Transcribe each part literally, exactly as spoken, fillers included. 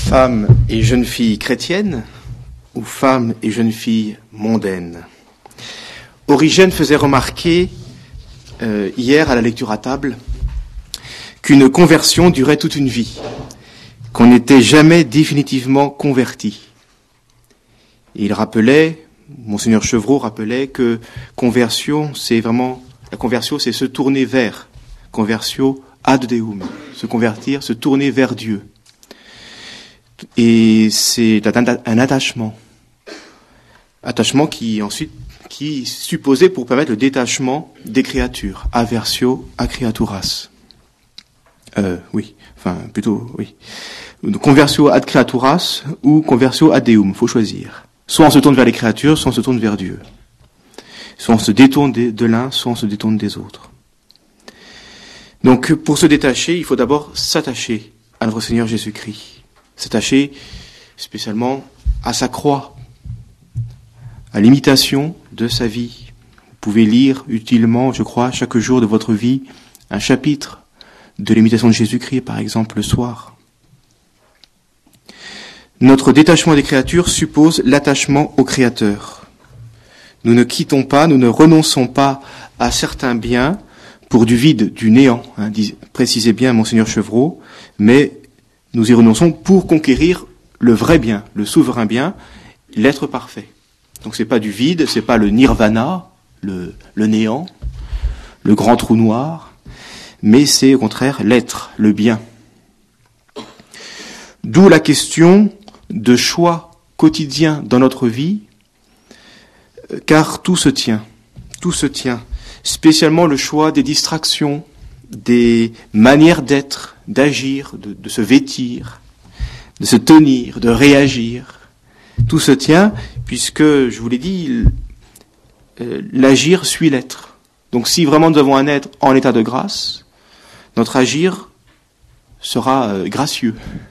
Femmes et jeunes filles chrétiennes ou femmes et jeunes filles mondaines. Origène faisait remarquer euh, hier à la lecture à table qu'une conversion durait toute une vie, qu'on n'était jamais définitivement converti. Et il rappelait, Monseigneur Chevreau rappelait que conversion, c'est vraiment, la conversion, c'est se tourner vers, convertio ad Deum, se convertir, se tourner vers Dieu. Et c'est un attachement, attachement qui ensuite, qui est supposé pour permettre le détachement des créatures, aversio a creaturas. Euh, oui, enfin plutôt, oui. Conversio ad creaturas ou conversio ad Deum, faut choisir. Soit on se tourne vers les créatures, soit on se tourne vers Dieu. Soit on se détourne de l'un, soit on se détourne des autres. Donc, pour se détacher, il faut d'abord s'attacher à notre Seigneur Jésus-Christ. S'attacher spécialement à sa croix, à l'imitation de sa vie. Vous pouvez lire utilement, je crois, chaque jour de votre vie, un chapitre de l'imitation de Jésus-Christ, par exemple, le soir. Notre détachement des créatures suppose l'attachement au Créateur. Nous ne quittons pas, nous ne renonçons pas à certains biens pour du vide, du néant, hein, précisez bien Monseigneur Chevreau, mais nous y renonçons pour conquérir le vrai bien, le souverain bien, l'être parfait. Donc c'est pas du vide, c'est pas le nirvana, le, le néant, le grand trou noir, mais c'est au contraire l'être, le bien. D'où la question de choix quotidien dans notre vie, car tout se tient, tout se tient, spécialement le choix des distractions, des manières d'être, d'agir, de, de se vêtir, de se tenir, de réagir. Tout se tient, puisque, je vous l'ai dit, euh, l'agir suit l'être. Donc si vraiment nous avons un être en état de grâce, notre agir sera euh, gracieux.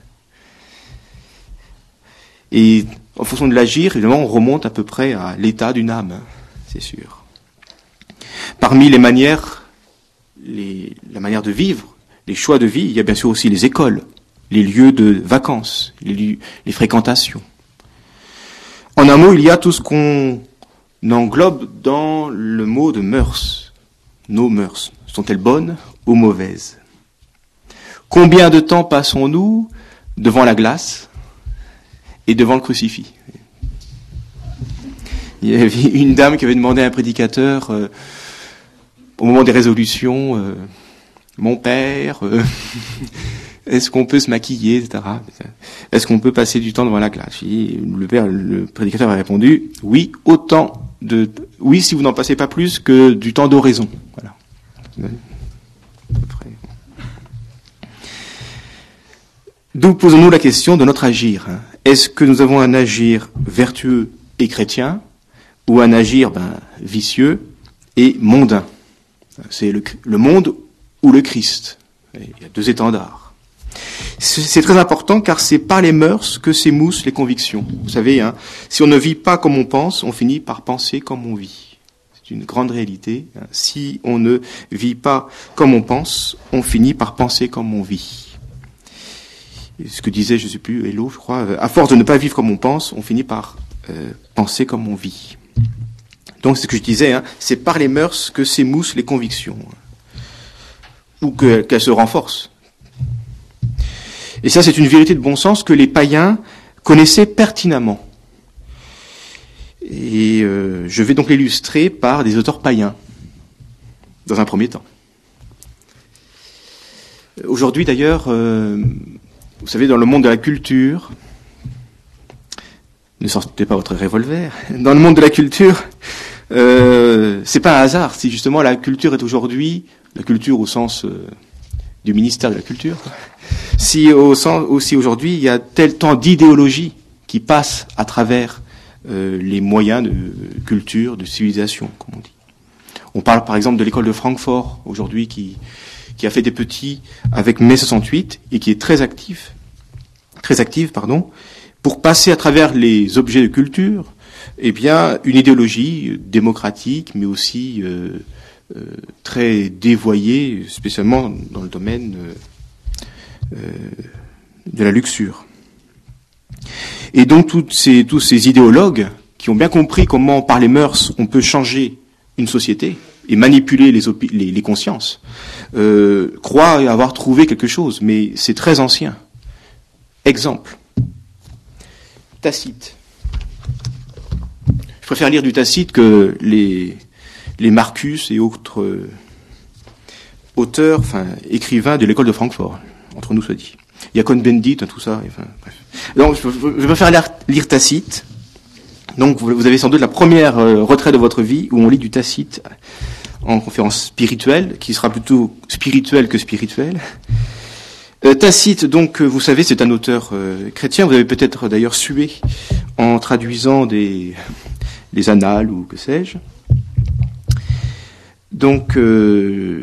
Et en fonction de l'agir, évidemment, on remonte à peu près à l'état d'une âme, c'est sûr. Parmi les manières, les, la manière de vivre, les choix de vie, il y a bien sûr aussi les écoles, les lieux de vacances, les, lieux, les fréquentations. En un mot, il y a tout ce qu'on englobe dans le mot de mœurs. Nos mœurs, sont-elles bonnes ou mauvaises? Combien de temps passons-nous devant la glace et devant le crucifix? Il y avait une dame qui avait demandé à un prédicateur, euh, au moment des résolutions, euh, mon père, euh, est-ce qu'on peut se maquiller, et cetera. Est-ce qu'on peut passer du temps devant la glace? Et le père, le prédicateur a répondu, oui, autant de, oui, si vous n'en passez pas plus que du temps d'oraison. Voilà. D'où posons-nous la question de notre agir. Hein. Est-ce que nous avons un agir vertueux et chrétien, ou un agir ben, vicieux et mondain? C'est le, le monde ou le Christ. Il y a deux étendards. C'est, c'est très important car c'est par les mœurs que s'émoussent les convictions. Vous savez, hein, si on ne vit pas comme on pense, on finit par penser comme on vit. C'est une grande réalité. Hein. Si on ne vit pas comme on pense, on finit par penser comme on vit. Et ce que disait, je ne sais plus, Hello, je crois, à force de ne pas vivre comme on pense, on finit par euh, penser comme on vit. Donc c'est ce que je disais, hein, c'est par les mœurs que s'émoussent les convictions, ou que, qu'elles se renforcent. Et ça, c'est une vérité de bon sens que les païens connaissaient pertinemment. Et euh, je vais donc l'illustrer par des auteurs païens, dans un premier temps. Aujourd'hui, d'ailleurs, euh, vous savez, dans le monde de la culture, ne sortez pas votre revolver, dans le monde de la culture, euh, c'est pas un hasard si justement la culture est aujourd'hui, la culture au sens euh, du ministère de la Culture, si au sens aussi aujourd'hui il y a tel tant d'idéologie qui passe à travers euh, les moyens de culture, de civilisation, comme on dit. On parle par exemple de l'école de Francfort aujourd'hui qui qui a fait des petits avec mai soixante-huit et qui est très actif, très active, pardon, pour passer à travers les objets de culture, eh bien, une idéologie démocratique, mais aussi euh, euh, très dévoyée, spécialement dans le domaine euh, euh, de la luxure. Et donc toutes ces, tous ces idéologues qui ont bien compris comment par les mœurs on peut changer une société et manipuler les, opi- les, les consciences, euh, croient avoir trouvé quelque chose, mais c'est très ancien. Exemple. Tacite. Je préfère lire du Tacite que les, les Marcus et autres euh, auteurs, enfin écrivains de l'école de Francfort, entre nous soit dit. Il y a Cohn-Bendit, tout ça, enfin, bref. Donc, je, je préfère lire, lire Tacite. Donc, vous, vous avez sans doute la première euh, retraite de votre vie où on lit du Tacite en conférence spirituelle, qui sera plutôt spirituelle que spirituelle. Euh, Tacite, donc, vous savez, c'est un auteur euh, chrétien. Vous avez peut-être d'ailleurs sué en traduisant des, des annales ou que sais-je. Donc, euh,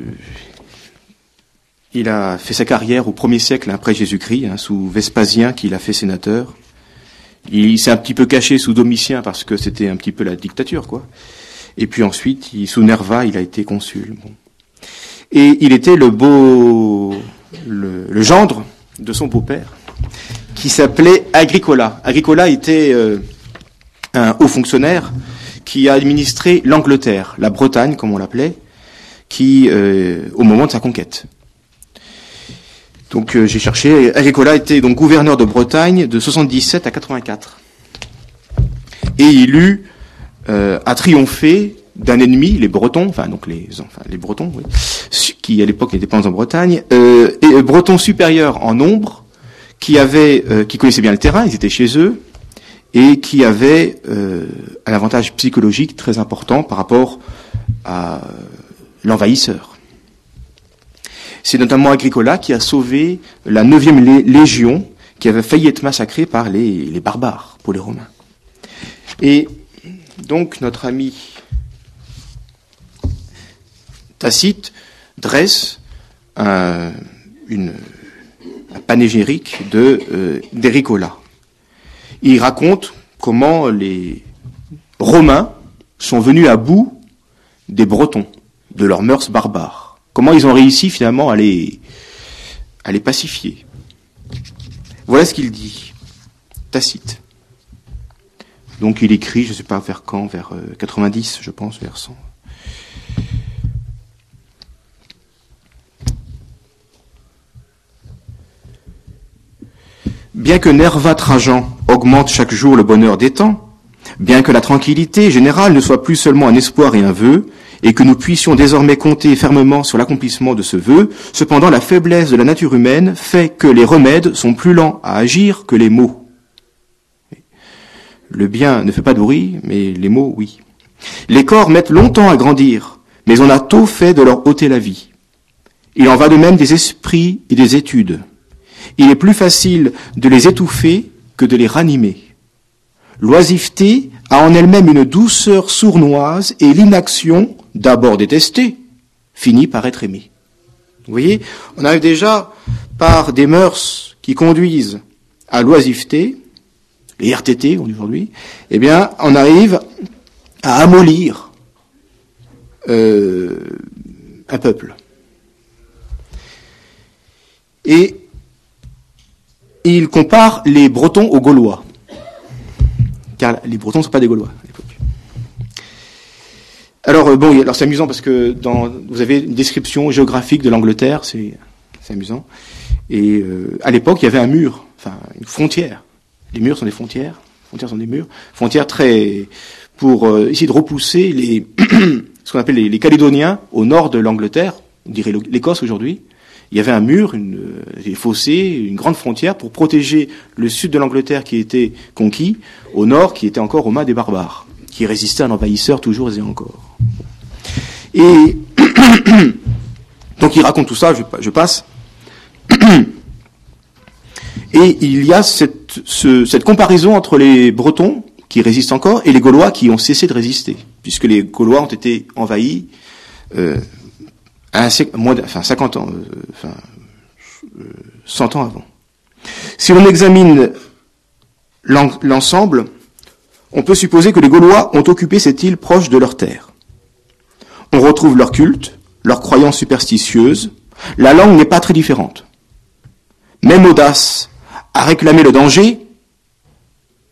il a fait sa carrière au premier siècle après Jésus-Christ, hein, sous Vespasien, qui l'a fait sénateur. Il s'est un petit peu caché sous Domitien parce que c'était un petit peu la dictature, quoi. Et puis ensuite, il, sous Nerva, il a été consul. Bon. Et il était le beau, le, le gendre de son beau-père, qui s'appelait Agricola. Agricola était euh, un haut fonctionnaire qui a administré l'Angleterre, la Bretagne, comme on l'appelait, qui euh, au moment de sa conquête. Donc euh, j'ai cherché. Agricola était donc gouverneur de Bretagne de soixante-dix-sept à quatre-vingt-quatre, et il eut euh, à triompher d'un ennemi, les Bretons, enfin donc les, enfin les Bretons, oui, qui à l'époque n'étaient pas en Bretagne, euh, et euh, Bretons supérieurs en nombre, qui avaient, euh, qui connaissaient bien le terrain, ils étaient chez eux, et qui avaient euh, un avantage psychologique très important par rapport à l'envahisseur. C'est notamment Agricola qui a sauvé la neuvième lé- légion qui avait failli être massacrée par les, les barbares, pour les Romains. Et donc notre ami Tacite dresse un, une, un panégyrique de, euh, d'Agricola. Il raconte comment les Romains sont venus à bout des Bretons, de leurs mœurs barbares. Comment ils ont réussi finalement à les, à les pacifier. Voilà ce qu'il dit, Tacite. Donc il écrit, je ne sais pas vers quand, vers quatre-vingt-dix, je pense, vers cent. Bien que Nerva Trajan augmente chaque jour le bonheur des temps, bien que la tranquillité générale ne soit plus seulement un espoir et un vœu, et que nous puissions désormais compter fermement sur l'accomplissement de ce vœu, cependant la faiblesse de la nature humaine fait que les remèdes sont plus lents à agir que les maux. Le bien ne fait pas de bruit, mais les maux, oui. Les corps mettent longtemps à grandir, mais on a tôt fait de leur ôter la vie. Il en va de même des esprits et des études. Il est plus facile de les étouffer que de les ranimer. L'oisiveté a en elle-même une douceur sournoise et l'inaction, d'abord détestée, finit par être aimée. Vous voyez, on arrive déjà par des mœurs qui conduisent à l'oisiveté, les R T T, on dit aujourd'hui, eh bien, on arrive à amollir euh, un peuple. Et il compare les Bretons aux Gaulois. Car les Bretons ne sont pas des Gaulois à l'époque. Alors bon, alors c'est amusant parce que dans, vous avez une description géographique de l'Angleterre, c'est, c'est amusant. Et euh, à l'époque, il y avait un mur, enfin une frontière. Les murs sont des frontières, les frontières sont des murs, frontières très pour euh, essayer de repousser les ce qu'on appelle les, les Calédoniens au nord de l'Angleterre, on dirait l'Écosse aujourd'hui. Il y avait un mur, une, des fossés, une grande frontière pour protéger le sud de l'Angleterre qui était conquis, au nord qui était encore aux mains des barbares, qui résistaient à un envahisseur toujours et encore. Et donc il raconte tout ça, je, je passe. Et il y a cette, ce, cette comparaison entre les Bretons qui résistent encore et les Gaulois qui ont cessé de résister, puisque les Gaulois ont été envahis euh, un siècle, moins de, enfin cinquante ans, euh, enfin euh, cent ans avant. Si l'on examine l'en, l'ensemble, on peut supposer que les Gaulois ont occupé cette île proche de leur terre. On retrouve leur culte, leurs croyances superstitieuses. La langue n'est pas très différente. Même audace à réclamer le danger,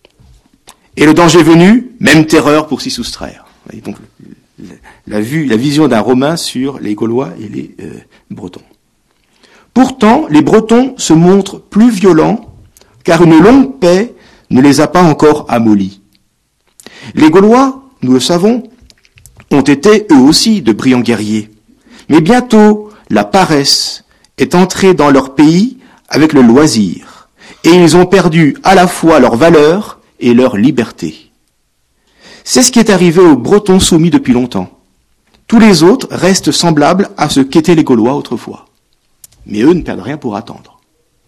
Et le danger venu, même terreur pour s'y soustraire. Et donc, la, vue, la vision d'un Romain sur les Gaulois et les euh, Bretons. Pourtant, les Bretons se montrent plus violents, car une longue paix ne les a pas encore amollis. Les Gaulois, nous le savons, ont été eux aussi de brillants guerriers. Mais bientôt, la paresse est entrée dans leur pays avec le loisir, et ils ont perdu à la fois leur valeur et leur liberté. C'est ce qui est arrivé aux Bretons soumis depuis longtemps. Tous les autres restent semblables à ce qu'étaient les Gaulois autrefois. Mais eux ne perdent rien pour attendre.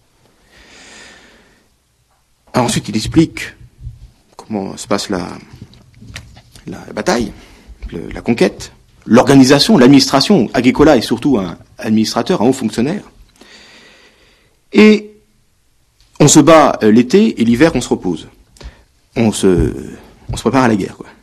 Alors ensuite, il explique comment se passe la, la bataille, le, la conquête, l'organisation, l'administration. Agricola est surtout un administrateur, un haut fonctionnaire. Et on se bat l'été et l'hiver, on se repose. On se, on se prépare à la guerre, quoi.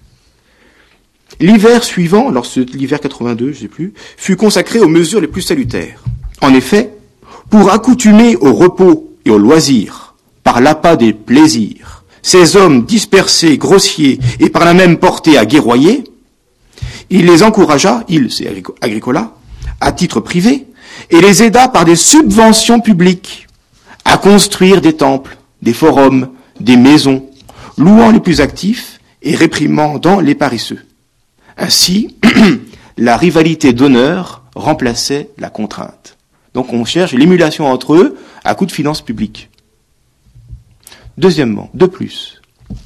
L'hiver suivant, lorsque l'hiver quatre-vingt-deux, je sais plus, fut consacré aux mesures les plus salutaires. En effet, pour accoutumer au repos et au loisir, par l'appât des plaisirs, ces hommes dispersés, grossiers et par la même portée à guerroyer, il les encouragea, il, c'est Agricola, à titre privé, et les aida par des subventions publiques à construire des temples, des forums, des maisons, louant les plus actifs et réprimandant les paresseux. Ainsi, la rivalité d'honneur remplaçait la contrainte. Donc on cherche l'émulation entre eux à coup de finances publiques. Deuxièmement, de plus,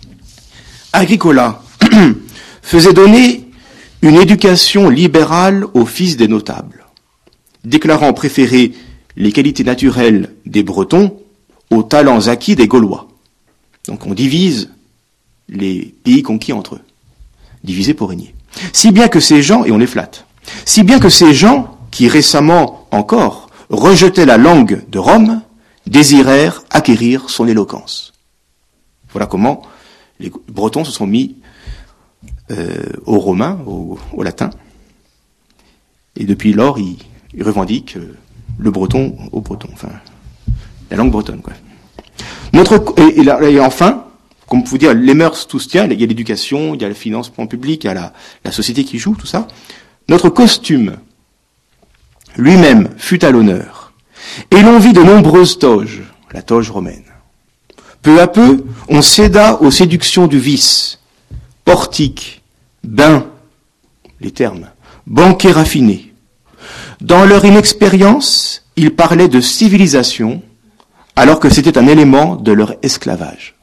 Agricola faisait donner une éducation libérale aux fils des notables, déclarant préférer les qualités naturelles des Bretons aux talents acquis des Gaulois. Donc on divise les pays conquis entre eux, divisés pour régner. Si bien que ces gens, et on les flatte, si bien que ces gens, qui récemment encore rejetaient la langue de Rome, désirèrent acquérir son éloquence. Voilà comment les Bretons se sont mis euh, aux Romains, aux, aux Latins, et depuis lors, ils, ils revendiquent euh, le breton au breton, enfin, la langue bretonne, quoi. Notre, et, et, et enfin, comme vous dire, les mœurs, tout se tient, il y a l'éducation, il y a le financement public, il y a la, la société qui joue, tout ça. Notre costume, lui-même, fut à l'honneur. Et l'on vit de nombreuses toges, la toge romaine. Peu à peu, on céda aux séductions du vice, portique, bain, les termes, banquet raffiné. Dans leur inexpérience, ils parlaient de civilisation, alors que c'était un élément de leur esclavage.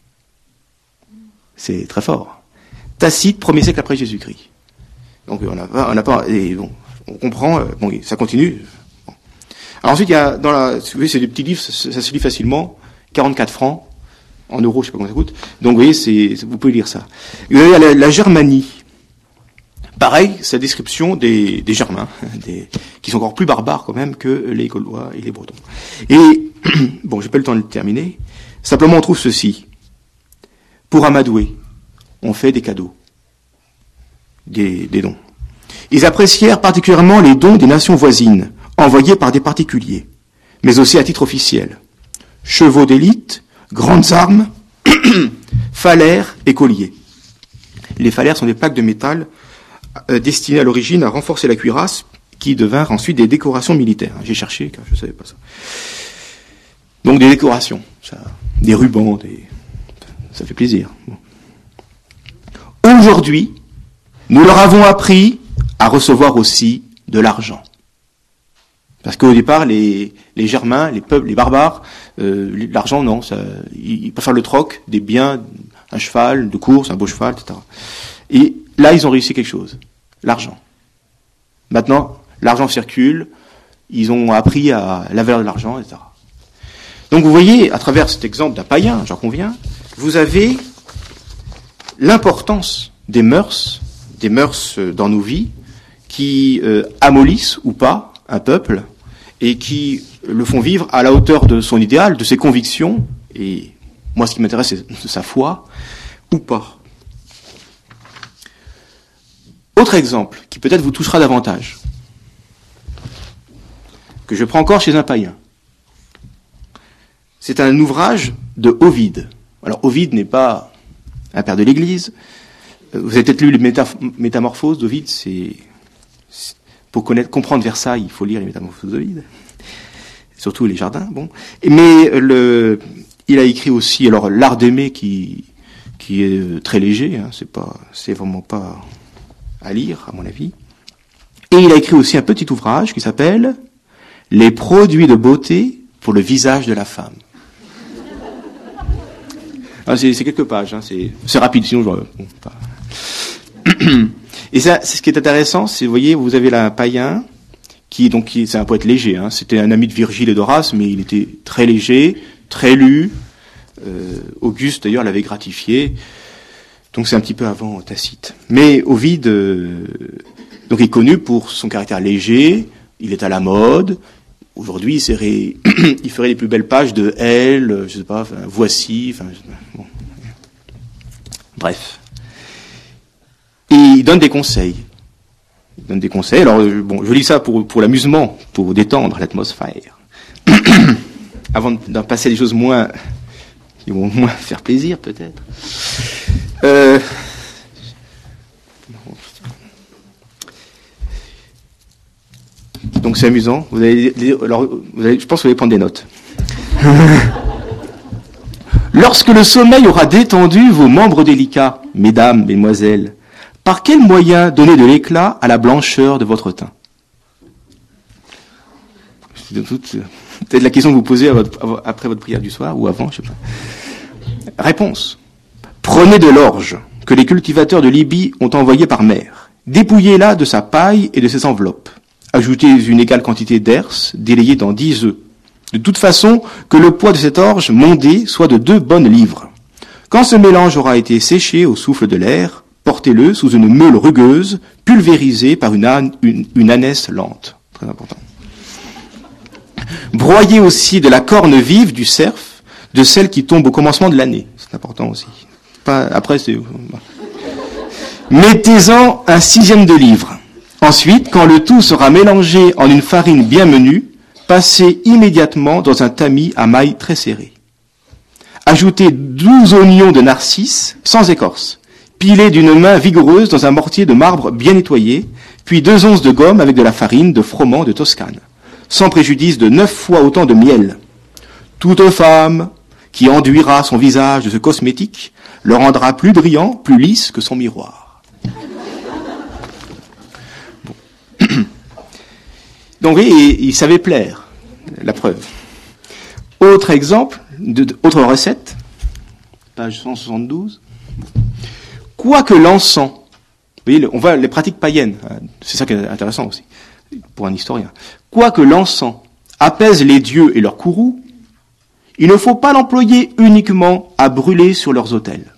C'est très fort. Tacite, premier siècle après Jésus-Christ. Donc on n'a pas, on n'a pas, et bon, on comprend. Bon, ça continue. Bon. Alors ensuite, il y a dans la, vous voyez, c'est des petits livres, ça, ça se lit facilement, quarante-quatre francs en euros, je sais pas comment ça coûte. Donc vous voyez, c'est, vous pouvez lire ça. Et vous avez la, la Germanie. Pareil, c'est la description des, des Germains, des, qui sont encore plus barbares quand même que les Gaulois et les Bretons. Et bon, j'ai pas le temps de le terminer. Simplement, on trouve ceci. Pour amadouer, on fait des cadeaux, des, des dons. Ils apprécièrent particulièrement les dons des nations voisines, envoyés par des particuliers, mais aussi à titre officiel. Chevaux d'élite, grandes armes, phallaires et colliers. Les phallaires sont des plaques de métal euh, destinées à l'origine à renforcer la cuirasse, qui devinrent ensuite des décorations militaires. J'ai cherché, car je ne savais pas ça. Donc des décorations, ça, des rubans, des... ça fait plaisir. Bon. Aujourd'hui, nous leur avons appris à recevoir aussi de l'argent. Parce qu'au départ, les, les Germains, les peuples, les barbares, euh, l'argent, non, ça, ils, ils peuvent faire le troc, des biens, un cheval, de course, un beau cheval, et cetera. Et là, ils ont réussi quelque chose, l'argent. Maintenant, l'argent circule, ils ont appris à la valeur de l'argent, et cetera. Donc vous voyez, à travers cet exemple d'un païen, j'en conviens, vous avez l'importance des mœurs, des mœurs dans nos vies, qui euh, amollissent ou pas un peuple, et qui le font vivre à la hauteur de son idéal, de ses convictions, et moi ce qui m'intéresse c'est sa foi, ou pas. Autre exemple, qui peut-être vous touchera davantage, que je prends encore chez un païen. C'est un ouvrage de Ovide. Alors Ovide n'est pas un père de l'Église. Vous avez peut-être lu les métaph- Métamorphoses d'Ovide, c'est, c'est pour connaître, comprendre Versailles, il faut lire les Métamorphoses d'Ovide, surtout les Jardins. Bon, mais le, il a écrit aussi alors l'Art d'aimer qui qui est très léger, hein, c'est pas, c'est vraiment pas à lire à mon avis. Et il a écrit aussi un petit ouvrage qui s'appelle Les produits de beauté pour le visage de la femme. Ah, c'est, c'est quelques pages, hein, c'est, c'est rapide, sinon je bon, pas. Et ça, c'est ce qui est intéressant, c'est, vous voyez, vous avez là un païen, qui, donc, qui, c'est un poète léger, hein, c'était un ami de Virgile et d'Horace, mais il était très léger, très lu, euh, Auguste d'ailleurs l'avait gratifié, donc c'est un petit peu avant Tacite. Mais Ovide, euh, donc, est connu pour son caractère léger, il est à la mode, aujourd'hui il, serait, il ferait les plus belles pages de Elle, je sais pas, enfin, Voici, enfin, bon. Bref. Et il donne des conseils. Il donne des conseils. Alors, bon, je lis ça pour, pour l'amusement, pour détendre l'atmosphère. Avant d'en passer à des choses moins, qui vont moins faire plaisir, peut-être. Euh, donc c'est amusant. Vous allez, alors, vous allez, je pense que vous allez prendre des notes. Lorsque le sommeil aura détendu vos membres délicats, mesdames, mesdemoiselles, par quel moyen donner de l'éclat à la blancheur de votre teint? C'est toute, peut-être la question que vous posez à votre, après votre prière du soir, ou avant, je sais pas. Réponse. Prenez de l'orge que les cultivateurs de Libye ont envoyé par mer. Dépouillez-la de sa paille et de ses enveloppes. Ajoutez une égale quantité d'herse délayée dans dix œufs. De toute façon, que le poids de cette orge mondée soit de deux bonnes livres. Quand ce mélange aura été séché au souffle de l'air, portez-le sous une meule rugueuse, pulvérisée par une, âne, une, une ânesse lente. Très important. Broyez aussi de la corne vive du cerf, de celle qui tombe au commencement de l'année. C'est important aussi. Pas, après, c'est... Mettez-en un sixième de livre. Ensuite, quand le tout sera mélangé en une farine bien menue, passez immédiatement dans un tamis à mailles très serrées. Ajoutez douze oignons de narcisse sans écorce, pilés d'une main vigoureuse dans un mortier de marbre bien nettoyé, puis deux onces de gomme avec de la farine de froment de Toscane, sans préjudice de neuf fois autant de miel. Toute femme qui enduira son visage de ce cosmétique le rendra plus brillant, plus lisse que son miroir. Bon. Donc oui, il, il savait plaire, la preuve. Autre exemple, de, de, autre recette, page cent soixante-douze. Quoique l'encens, vous voyez, on voit les pratiques païennes, c'est ça qui est intéressant aussi, pour un historien. Quoique l'encens apaise les dieux et leurs courroux, il ne faut pas l'employer uniquement à brûler sur leurs autels.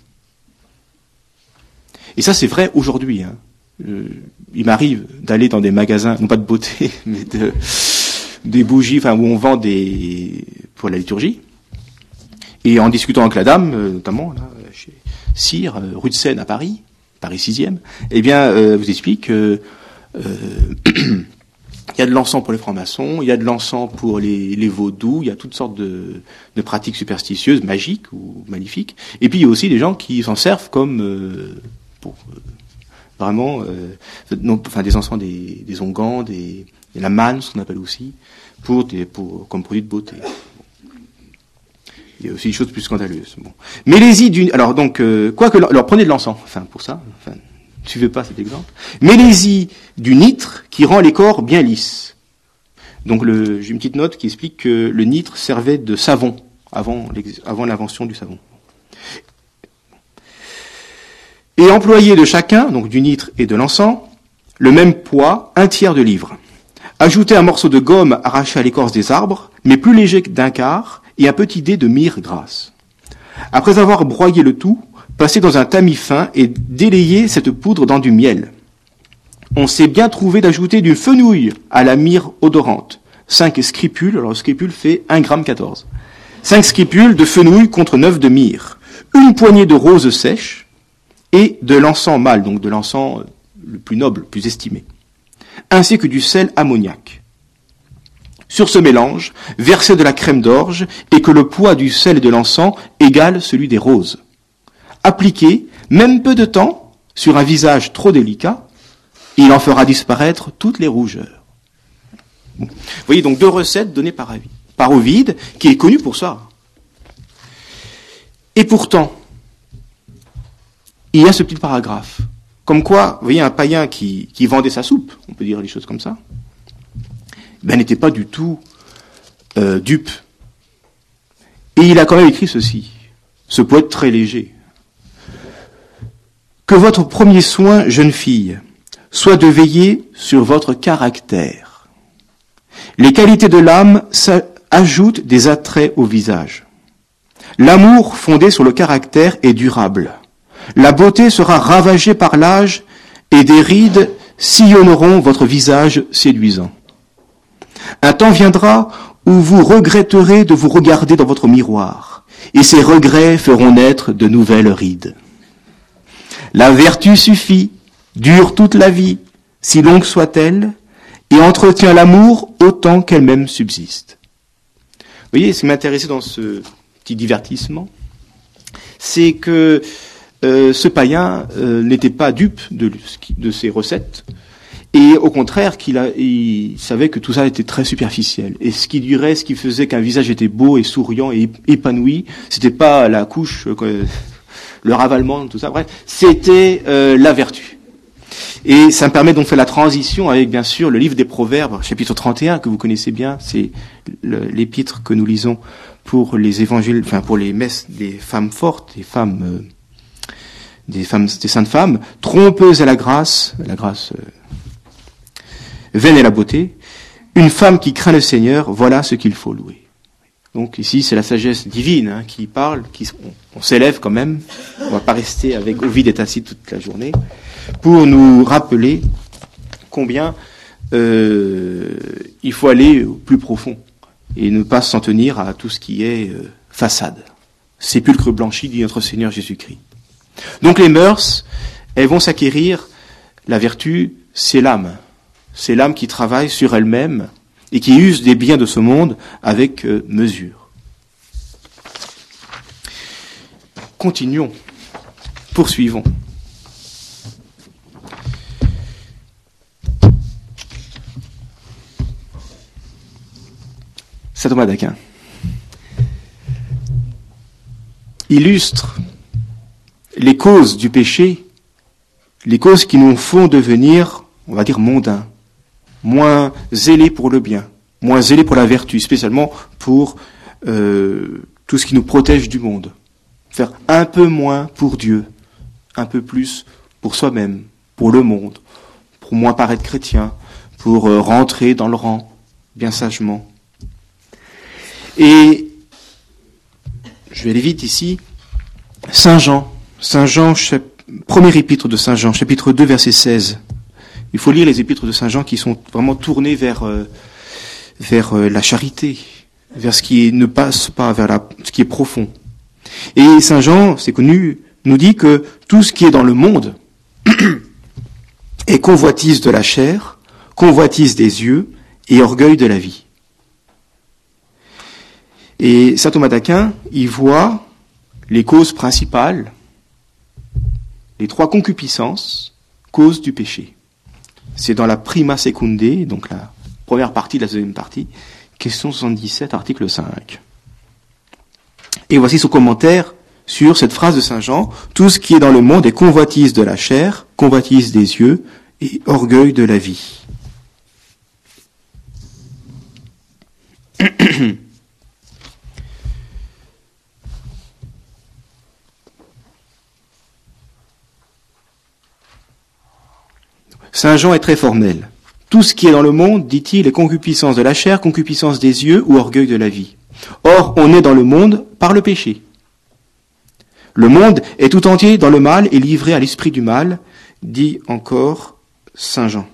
Et ça, c'est vrai aujourd'hui, hein. Euh, il m'arrive d'aller dans des magasins, non pas de beauté, mais de, des bougies, enfin, où on vend des, pour la liturgie. Et en discutant avec la dame, notamment, là, chez Cyr, rue de Seine à Paris, Paris sixième, eh bien, euh, vous explique que, euh, il y a de l'encens pour les francs-maçons, il y a de l'encens pour les, les vaudous, il y a toutes sortes de, de pratiques superstitieuses, magiques ou maléfiques. Et puis, il y a aussi des gens qui s'en servent comme, euh, pour, euh, vraiment, euh, non, enfin des encens, des, des onguents, des, des la manne, ce qu'on appelle aussi, pour des, pour, comme produit de beauté. Bon. Il y a aussi des choses plus scandaleuses. Bon. Mélèsie d'une, alors donc, euh, quoi que, alors prenez de l'encens, enfin pour ça, enfin, ne suivez pas cet exemple. Mélèsie du nitre qui rend les corps bien lisses. Donc le, j'ai une petite note qui explique que le nitre servait de savon avant, avant l'invention du savon. Et employer de chacun, donc du nitre et de l'encens, le même poids, un tiers de livre. Ajoutez un morceau de gomme arraché à l'écorce des arbres, mais plus léger d'un quart, et un petit dé de myrrhe grasse. Après avoir broyé le tout, passez dans un tamis fin et délayez cette poudre dans du miel. On s'est bien trouvé d'ajouter du fenouil à la myrrhe odorante. cinq scripules, alors le scripule fait un virgule quatorze grammes. cinq scripules de fenouil contre neuf de myrrhe. Une poignée de roses sèches, et de l'encens mâle, donc de l'encens le plus noble, le plus estimé, ainsi que du sel ammoniaque. Sur ce mélange, versez de la crème d'orge et que le poids du sel et de l'encens égale celui des roses. appliqué, même peu de temps, sur un visage trop délicat, il en fera disparaître toutes les rougeurs. Bon. Vous voyez donc deux recettes données par, par Ovide, qui est connu pour ça. Et pourtant, il y a ce petit paragraphe. Comme quoi, vous voyez, un païen qui, qui vendait sa soupe, on peut dire les choses comme ça, ben, n'était pas du tout euh, dupe. Et il a quand même écrit ceci, ce poète très léger. Que votre premier soin, jeune fille, soit de veiller sur votre caractère. Les qualités de l'âme ajoutent des attraits au visage. L'amour fondé sur le caractère est durable. La beauté sera ravagée par l'âge et des rides sillonneront votre visage séduisant. Un temps viendra où vous regretterez de vous regarder dans votre miroir, et ces regrets feront naître de nouvelles rides. La vertu suffit, dure toute la vie, si longue soit-elle, et entretient l'amour autant qu'elle-même subsiste. Vous voyez, ce qui m'intéressait dans ce petit divertissement, c'est que Euh, ce païen euh, n'était pas dupe de, de ses recettes, et au contraire qu'il a, il savait que tout ça était très superficiel. Et ce qui durait, ce qui faisait qu'un visage était beau et souriant et épanoui, c'était pas la couche, euh, le ravalement, tout ça, bref, c'était euh, la vertu. Et ça me permet donc de faire la transition avec, bien sûr, le livre des Proverbes, chapitre trente et un, que vous connaissez bien, c'est le, l'épître que nous lisons pour les évangiles, enfin pour les messes des femmes fortes, des femmes euh, des femmes, des saintes femmes, trompeuses à la grâce, la grâce euh, vaine est la beauté, une femme qui craint le Seigneur, voilà ce qu'il faut louer. Donc ici, c'est la sagesse divine hein, qui parle, qui, on, on s'élève quand même, on va pas rester avec Ovide et Tacite toute la journée, pour nous rappeler combien euh, il faut aller au plus profond et ne pas s'en tenir à tout ce qui est euh, façade. Sépulcre blanchi, dit notre Seigneur Jésus-Christ. Donc les mœurs, elles vont s'acquérir, la vertu, c'est l'âme. C'est l'âme qui travaille sur elle-même et qui use des biens de ce monde avec euh, mesure. Continuons, poursuivons. Saint Thomas d'Aquin illustre les causes du péché, les causes qui nous font devenir, on va dire, mondains, moins zélés pour le bien, moins zélés pour la vertu, spécialement pour euh, tout ce qui nous protège du monde. Faire un peu moins pour Dieu, un peu plus pour soi-même, pour le monde, pour moins paraître chrétien, pour euh, rentrer dans le rang, bien sagement. Et, je vais aller vite ici, Saint Jean, Saint Jean, chap... premier épître de Saint Jean, chapitre deux, verset seize. Il faut lire les épîtres de Saint Jean qui sont vraiment tournés vers, euh, vers euh, la charité, vers ce qui ne passe pas, vers la, ce qui est profond. Et Saint Jean, c'est connu, nous dit que tout ce qui est dans le monde est convoitise de la chair, convoitise des yeux et orgueil de la vie. Et saint Thomas d'Aquin, il voit les causes principales, les trois concupiscences, causes du péché. C'est dans la Prima Secundae, donc la première partie de la deuxième partie, question soixante-dix-sept, article cinq. Et voici son commentaire sur cette phrase de Saint Jean, tout ce qui est dans le monde est convoitise de la chair, convoitise des yeux et orgueil de la vie. Saint Jean est très formel. Tout ce qui est dans le monde, dit-il, est concupiscence de la chair, concupiscence des yeux ou orgueil de la vie. Or, on est dans le monde par le péché. Le monde est tout entier dans le mal et livré à l'esprit du mal, dit encore Saint Jean.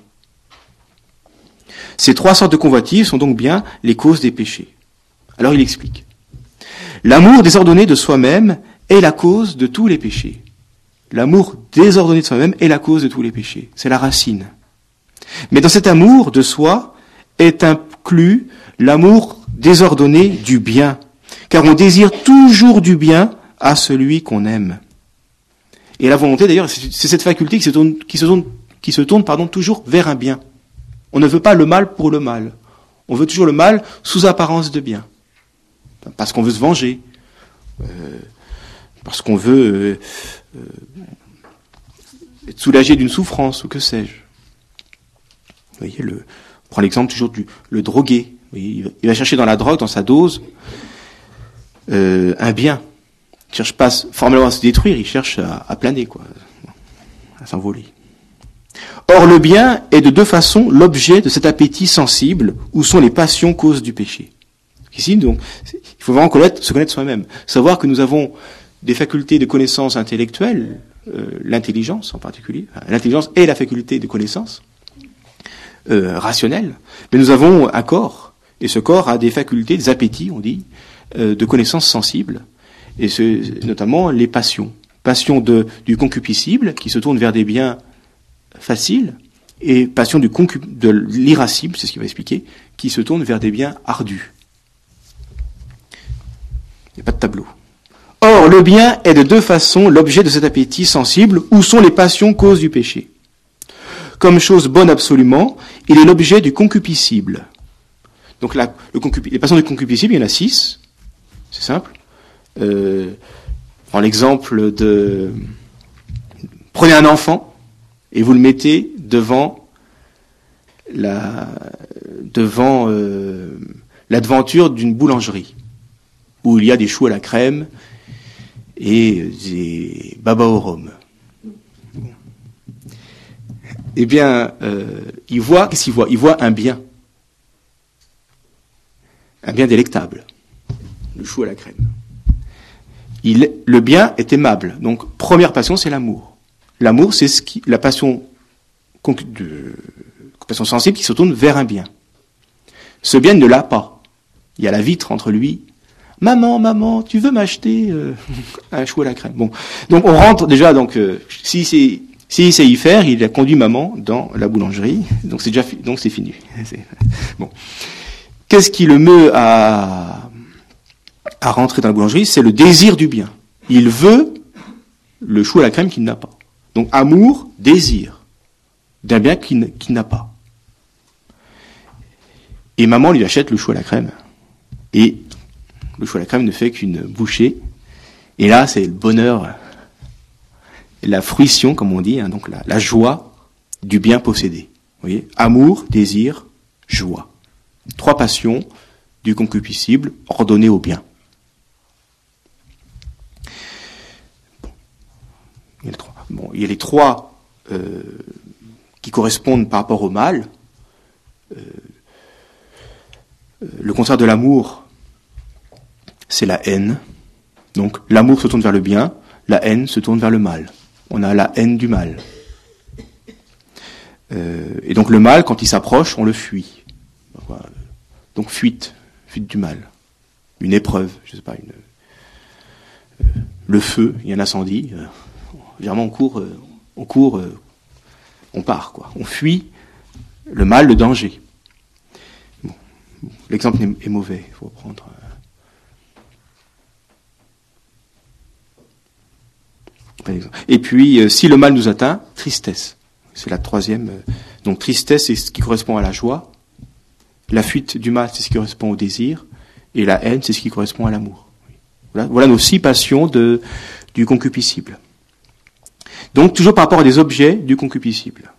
Ces trois sortes de convoitises sont donc bien les causes des péchés. Alors il explique. L'amour désordonné de soi-même est la cause de tous les péchés. L'amour désordonné de soi-même est la cause de tous les péchés. C'est la racine. Mais dans cet amour de soi est inclus l'amour désordonné du bien, car on désire toujours du bien à celui qu'on aime. Et la volonté, d'ailleurs, c'est, c'est cette faculté qui se tourne, qui se tourne, qui se tourne, pardon, toujours vers un bien. On ne veut pas le mal pour le mal. On veut toujours le mal sous apparence de bien. Parce qu'on veut se venger. Euh, parce qu'on veut euh, euh, être soulagé d'une souffrance, ou que sais-je. Vous voyez, le, on prend l'exemple toujours du le drogué. Vous voyez, il, va, il va chercher dans la drogue, dans sa dose, euh, un bien. Il ne cherche pas formellement à se détruire, il cherche à, à planer, quoi, à s'envoler. Or, le bien est de deux façons l'objet de cet appétit sensible où sont les passions causes du péché. Ici, donc, il faut vraiment connaître, se connaître soi-même. Savoir que nous avons des facultés de connaissance intellectuelle, euh, l'intelligence en particulier, enfin, l'intelligence est la faculté de connaissance euh, rationnelle, mais nous avons un corps, et ce corps a des facultés, des appétits, on dit, euh, de connaissance sensible, et ce, notamment les passions. Passion de, du concupiscible, qui se tourne vers des biens faciles, et passion du concup, de l'irascible, c'est ce qu'il va expliquer, qui se tourne vers des biens ardus. Il n'y a pas de tableau. Or, le bien est de deux façons l'objet de cet appétit sensible, où sont les passions causes du péché. Comme chose bonne absolument, il est l'objet du concupiscible. Donc, la, le concupi, les passions du concupiscible, il y en a six. C'est simple. Euh, prends l'exemple de... Prenez un enfant, et vous le mettez devant la, devant euh, la devanture d'une boulangerie, où il y a des choux à la crème et des babas au rhum. Eh bien, euh, il voit, qu'est-ce qu'il voit ? Il voit un bien. Un bien délectable. Le chou à la crème. Il, le bien est aimable. Donc, première passion, c'est l'amour. L'amour, c'est ce qui, la passion, de, passion sensible qui se tourne vers un bien. Ce bien ne l'a pas. Il y a la vitre entre lui. Maman, maman, tu veux m'acheter euh, un chou à la crème. Bon, donc on rentre déjà. Donc, euh, si c'est s'il sait y faire, il a conduit maman dans la boulangerie. Donc c'est déjà, donc c'est fini. C'est, bon, qu'est-ce qui le meut à à rentrer dans la boulangerie ? C'est le désir du bien. Il veut le chou à la crème qu'il n'a pas. Donc amour, désir d'un bien qu'il, qu'il n'a pas. Et maman lui achète le chou à la crème. Et le chou à la crème ne fait qu'une bouchée. Et là, c'est le bonheur, la fruition, comme on dit, hein, donc la, la joie du bien possédé. Vous voyez, amour, désir, joie. Trois passions du concupiscible ordonnées au bien. Bon, il y a les trois, bon, il y a les trois euh, qui correspondent par rapport au mal. Euh, le contraire de l'amour, c'est la haine. Donc l'amour se tourne vers le bien, la haine se tourne vers le mal. On a la haine du mal. Euh, et donc le mal, quand il s'approche, on le fuit. Donc fuite, fuite du mal. Une épreuve, je sais pas, une, euh, le feu, il y a un incendie. Euh, généralement on court, euh, on court, euh, on part, quoi. On fuit le mal, le danger. Bon, bon, l'exemple est, est mauvais, il faut reprendre. Et puis, euh, si le mal nous atteint, tristesse. C'est la troisième. Euh, donc, tristesse, c'est ce qui correspond à la joie. La fuite du mal, c'est ce qui correspond au désir. Et la haine, c'est ce qui correspond à l'amour. Voilà, voilà nos six passions de, du concupiscible. Donc, toujours par rapport à des objets du concupiscible.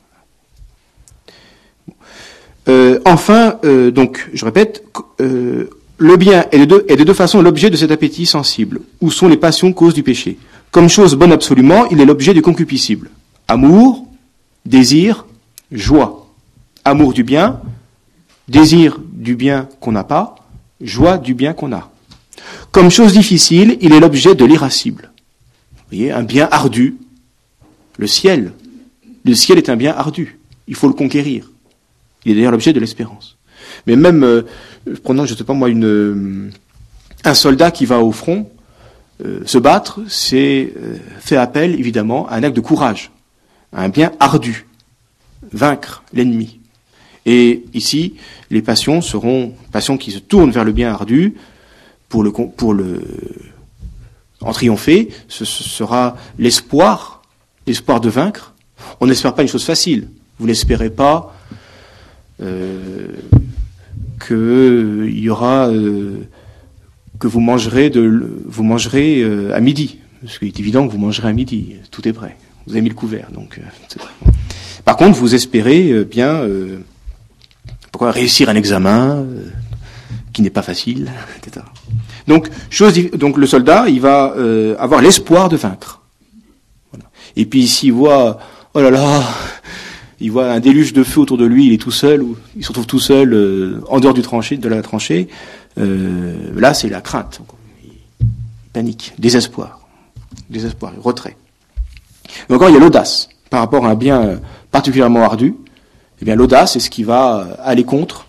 Euh, enfin, euh, donc, je répète, euh, le bien est de, deux, est de deux façons l'objet de cet appétit sensible. Où sont les passions causes du péché ? Comme chose bonne absolument, il est l'objet du concupiscible. Amour, désir, joie. Amour du bien, désir du bien qu'on n'a pas, joie du bien qu'on a. Comme chose difficile, il est l'objet de l'irascible. Vous voyez, un bien ardu. Le ciel. Le ciel est un bien ardu. Il faut le conquérir. Il est d'ailleurs l'objet de l'espérance. Mais même, euh, prenons, je ne sais pas moi, une, euh, un soldat qui va au front, Euh, se battre, c'est euh, fait appel, évidemment, à un acte de courage, à un bien ardu, vaincre l'ennemi. Et ici, les passions seront passions qui se tournent vers le bien ardu pour le pour le en triompher. Ce, ce sera l'espoir l'espoir de vaincre, on n'espère pas une chose facile. Vous n'espérez pas euh, que il y aura euh, que vous mangerez de vous mangerez euh, à midi, parce qu'il est évident que vous mangerez à midi, tout est prêt. Vous avez mis le couvert, donc. Euh, Par contre, vous espérez euh, bien euh, pourquoi réussir un examen euh, qui n'est pas facile, et cetera. Donc, chose, donc le soldat, il va euh, avoir l'espoir de vaincre. Voilà. Et puis s'il voit, oh là là, il voit un déluge de feu autour de lui, il est tout seul, ou il se retrouve tout seul euh, en dehors du tranché, de la tranchée. Euh, là, c'est la crainte, il panique, désespoir, désespoir, retrait. Mais encore, il y a l'audace par rapport à un bien particulièrement ardu. Eh bien, l'audace, c'est ce qui va aller contre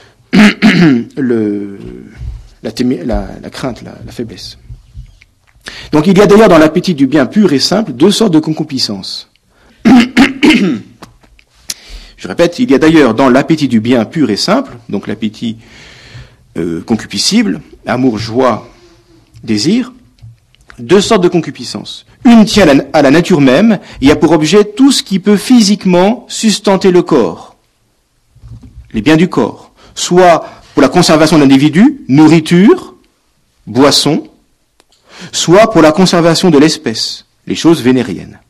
le, la, témé, la, la crainte, la, la faiblesse. Donc, il y a d'ailleurs dans l'appétit du bien pur et simple deux sortes de concupiscence. Je répète, il y a d'ailleurs dans l'appétit du bien pur et simple, donc l'appétit euh, concupiscible, amour, joie, désir, deux sortes de concupiscence. Une tient à la, à la nature même et a pour objet tout ce qui peut physiquement sustenter le corps, les biens du corps, soit pour la conservation de l'individu, nourriture, boisson, soit pour la conservation de l'espèce, les choses vénériennes.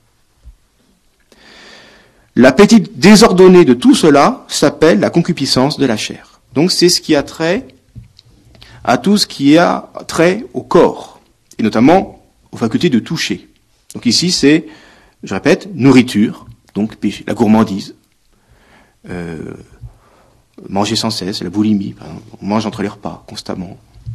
L'appétit désordonné de tout cela s'appelle la concupiscence de la chair. Donc c'est ce qui a trait à tout ce qui a trait au corps, et notamment aux facultés de toucher. Donc ici, c'est, je répète, nourriture, donc péché, la gourmandise, euh, manger sans cesse, la boulimie, par exemple, on mange entre les repas, constamment.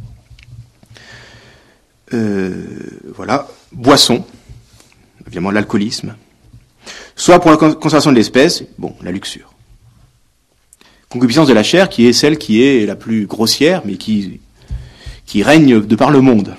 Euh, voilà, boisson, évidemment l'alcoolisme, soit pour la conservation de l'espèce, bon, la luxure. Concupiscence de la chair, qui est celle qui est la plus grossière, mais qui, qui règne de par le monde.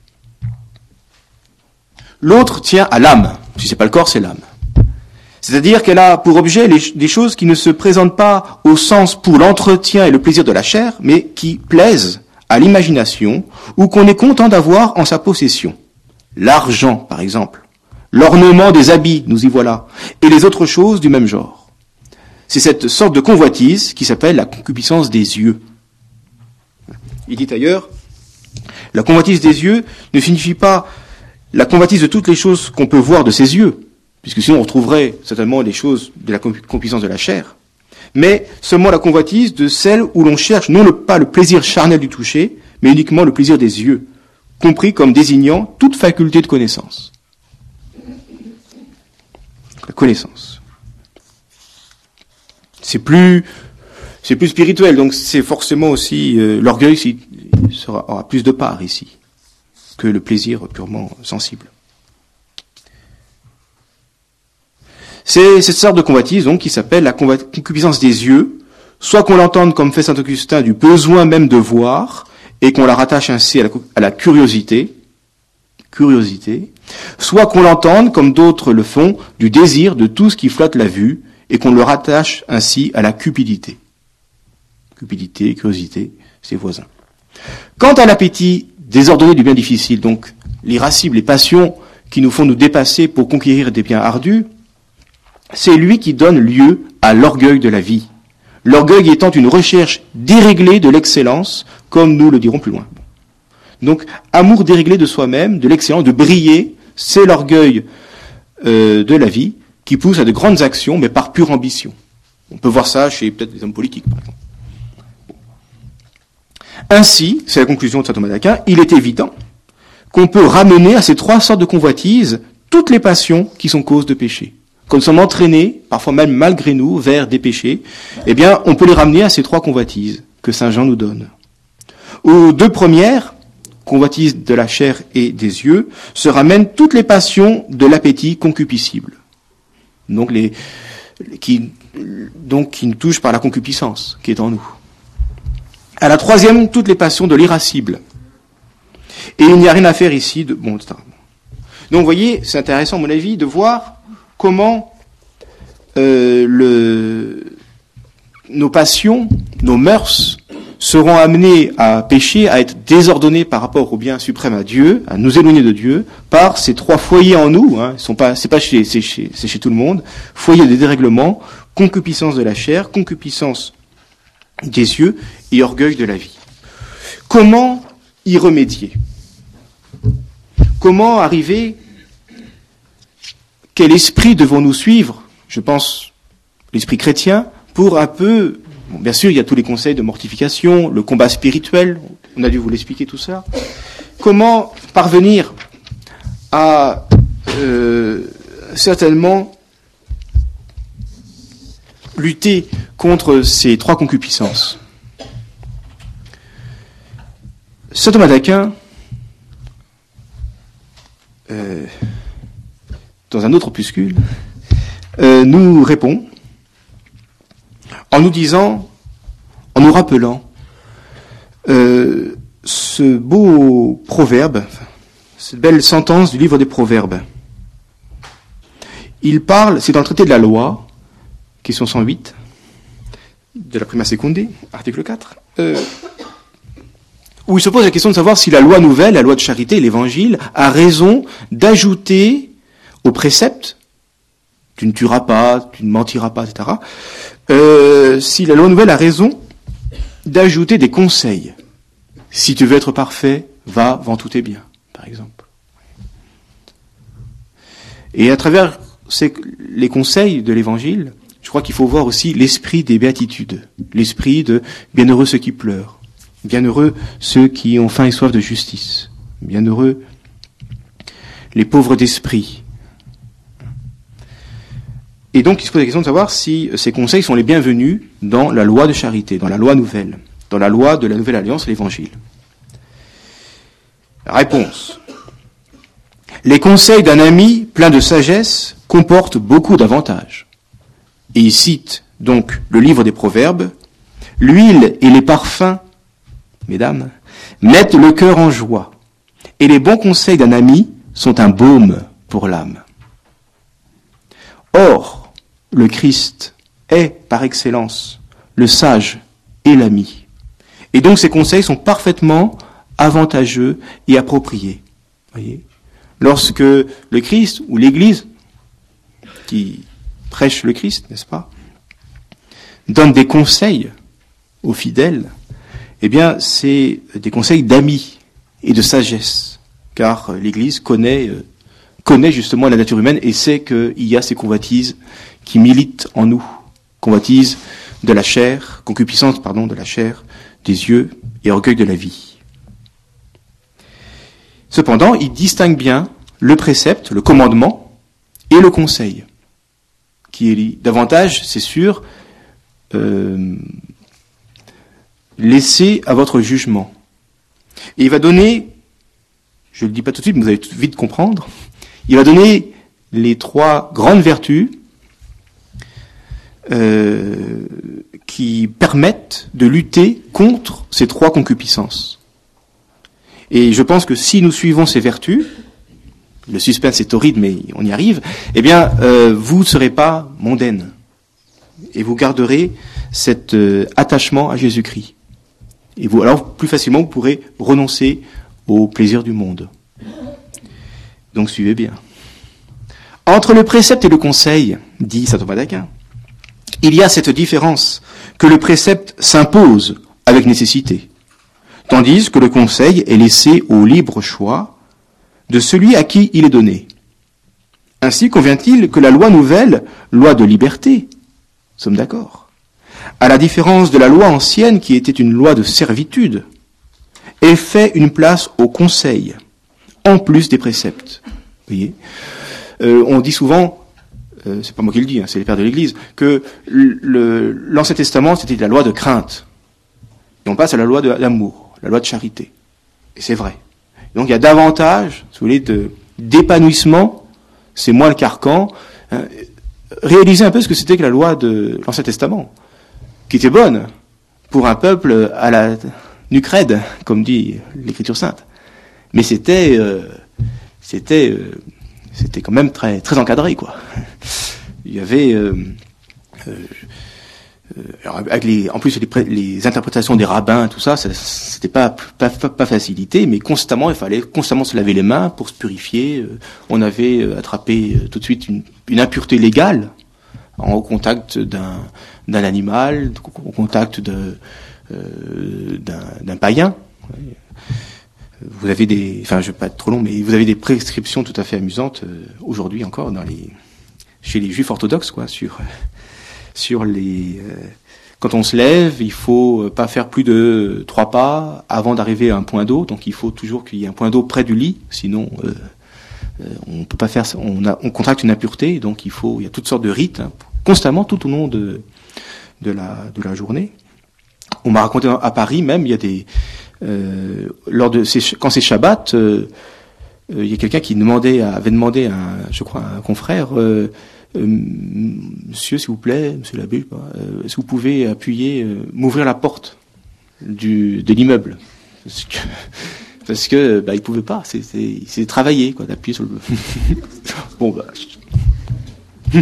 L'autre tient à l'âme. Si c'est pas le corps, c'est l'âme. C'est-à-dire qu'elle a pour objet les, des choses qui ne se présentent pas au sens pour l'entretien et le plaisir de la chair, mais qui plaisent à l'imagination ou qu'on est content d'avoir en sa possession. L'argent, par exemple. L'ornement des habits, nous y voilà. Et les autres choses du même genre. C'est cette sorte de convoitise qui s'appelle la concupiscence des yeux. Il dit ailleurs, la convoitise des yeux ne signifie pas la convoitise de toutes les choses qu'on peut voir de ses yeux, puisque sinon on retrouverait certainement les choses de la concupiscence de la chair, mais seulement la convoitise de celle où l'on cherche non le, pas le plaisir charnel du toucher, mais uniquement le plaisir des yeux, compris comme désignant toute faculté de connaissance. La connaissance. C'est plus, c'est plus spirituel, donc c'est forcément aussi euh, l'orgueil sera, aura plus de part ici que le plaisir purement sensible. C'est cette sorte de convoitise donc qui s'appelle la concupiscence des yeux, soit qu'on l'entende comme fait saint Augustin du besoin même de voir et qu'on la rattache ainsi à la, à la curiosité, curiosité, soit qu'on l'entende comme d'autres le font du désir de tout ce qui flatte la vue et qu'on le rattache ainsi à la cupidité. Cupidité, curiosité, ses voisins. Quant à l'appétit désordonné du bien difficile, donc l'irascible, les passions qui nous font nous dépasser pour conquérir des biens ardus, c'est lui qui donne lieu à l'orgueil de la vie. L'orgueil étant une recherche déréglée de l'excellence, comme nous le dirons plus loin. Donc, amour déréglé de soi-même, de l'excellence, de briller, c'est l'orgueil euh, de la vie qui pousse à de grandes actions, mais par pure ambition. On peut voir ça chez peut-être des hommes politiques, par exemple. Ainsi, c'est la conclusion de saint Thomas d'Aquin, il est évident qu'on peut ramener à ces trois sortes de convoitises toutes les passions qui sont cause de péché. Quand nous sommes entraînés, parfois même malgré nous, vers des péchés, eh bien, on peut les ramener à ces trois convoitises que saint Jean nous donne. Aux deux premières, convoitises de la chair et des yeux, se ramènent toutes les passions de l'appétit concupiscible. Donc, les, qui, donc, qui nous touchent par la concupiscence qui est en nous. À la troisième, toutes les passions de l'irascible. Et il n'y a rien à faire ici de bon, et cetera. Donc, vous voyez, c'est intéressant, à mon avis, de voir comment euh, le, nos passions, nos mœurs, seront amenés à pécher, à être désordonnés par rapport au bien suprême à Dieu, à nous éloigner de Dieu, par ces trois foyers en nous, hein, ils sont pas, c'est pas chez, c'est chez, c'est chez tout le monde, foyer de dérèglement, concupiscence de la chair, concupiscence des yeux et orgueil de la vie. Comment y remédier? Comment arriver? Quel esprit devons-nous suivre? Je pense l'esprit chrétien, pour un peu, bon, bien sûr il y a tous les conseils de mortification, le combat spirituel, on a dû vous l'expliquer tout ça. Comment parvenir à euh, certainement lutter contre ces trois concupiscences? Saint Thomas d'Aquin, euh, dans un autre opuscule, euh, nous répond en nous disant, en nous rappelant euh, ce beau proverbe, cette belle sentence du livre des Proverbes. Il parle, c'est dans le traité de la loi, question cent huit, de la Prima Secundé, article quatre, euh, où il se pose la question de savoir si la loi nouvelle, la loi de charité, l'évangile, a raison d'ajouter aux préceptes, tu ne tueras pas, tu ne mentiras pas, et cetera, euh, si la loi nouvelle a raison d'ajouter des conseils. Si tu veux être parfait, va, vends tous tes biens, par exemple. Et à travers ces, les conseils de l'évangile, je crois qu'il faut voir aussi l'esprit des béatitudes, l'esprit de bienheureux ceux qui pleurent, bienheureux ceux qui ont faim et soif de justice, bienheureux les pauvres d'esprit. Et donc, il se pose la question de savoir si ces conseils sont les bienvenus dans la loi de charité, dans la loi nouvelle, dans la loi de la nouvelle alliance, l'évangile. Réponse. Les conseils d'un ami plein de sagesse comportent beaucoup d'avantages. Et il cite donc le livre des Proverbes. L'huile et les parfums, mesdames, mettent le cœur en joie. Et les bons conseils d'un ami sont un baume pour l'âme. Or, le Christ est, par excellence, le sage et l'ami. Et donc ces conseils sont parfaitement avantageux et appropriés. Voyez ? Lorsque le Christ, ou l'Église, qui prêche le Christ, n'est-ce pas, donne des conseils aux fidèles, eh bien, c'est des conseils d'amis et de sagesse, car l'Église connaît, euh, connaît justement la nature humaine et sait qu'il y a ces convoitises qui militent en nous, convoitises de la chair, concupiscence, pardon, de la chair, des yeux et orgueil de la vie. Cependant, il distingue bien le précepte, le commandement et le conseil, qui est davantage, c'est sûr, euh, laissé à votre jugement. Et il va donner, je ne le dis pas tout de suite, mais vous allez vite comprendre, il va donner les trois grandes vertus euh, qui permettent de lutter contre ces trois concupiscences. Et je pense que si nous suivons ces vertus, le suspense est horrible, mais on y arrive, eh bien, euh, vous ne serez pas mondaine. Et vous garderez cet euh, attachement à Jésus-Christ. Et vous, alors, plus facilement, vous pourrez renoncer aux plaisirs du monde. Donc, suivez bien. Entre le précepte et le conseil, dit saint Thomas d'Aquin, il y a cette différence que le précepte s'impose avec nécessité, tandis que le conseil est laissé au libre choix de celui à qui il est donné. Ainsi convient-il que la loi nouvelle, loi de liberté, nous sommes d'accord, à la différence de la loi ancienne qui était une loi de servitude, ait fait une place au conseil, en plus des préceptes. Vous voyez, euh, on dit souvent, euh, c'est pas moi qui le dis, hein, c'est les pères de l'Église, que le, l'Ancien Testament c'était la loi de crainte, et on passe à la loi de l'amour, la loi de charité. Et c'est vrai. Donc il y a davantage, si vous voulez, de, d'épanouissement, c'est moins le carcan. Hein, réalisez un peu ce que c'était que la loi de l'Ancien Testament, qui était bonne pour un peuple à la nucrède, comme dit l'Écriture sainte. Mais c'était, euh, c'était, euh, c'était quand même très, très encadré, quoi. Il y avait, euh, euh, euh, alors avec les, en plus les, les interprétations des rabbins, tout ça, ça c'était pas, pas pas facilité, mais constamment il fallait constamment se laver les mains pour se purifier. Euh, on avait euh, attrapé euh, tout de suite une, une impureté légale en contact d'un d'un animal, au contact de euh, d'un, d'un païen. Vous avez des, enfin je vais pas être trop long, mais vous avez des prescriptions tout à fait amusantes euh, aujourd'hui encore dans les chez les juifs orthodoxes, quoi, sur sur les euh, quand on se lève, il faut pas faire plus de trois pas avant d'arriver à un point d'eau, donc il faut toujours qu'il y ait un point d'eau près du lit, sinon euh, euh, on peut pas faire, on a, on contracte une impureté, donc il faut, il y a toutes sortes de rites hein, constamment tout au long de de la de la journée. On m'a raconté à Paris même, il y a des euh, lors de ces, quand c'est Shabbat, euh, euh, il y a quelqu'un qui demandait, avait demandé à, un, je crois, à un confrère. Euh, Euh, monsieur, s'il vous plaît, monsieur l'abbé, euh, est-ce que vous pouvez appuyer, euh, m'ouvrir la porte du, de l'immeuble, parce que, parce que bah, il pouvait pas, c'est, c'est, c'est travailler, quoi, d'appuyer sur le. Bon, bah. Vous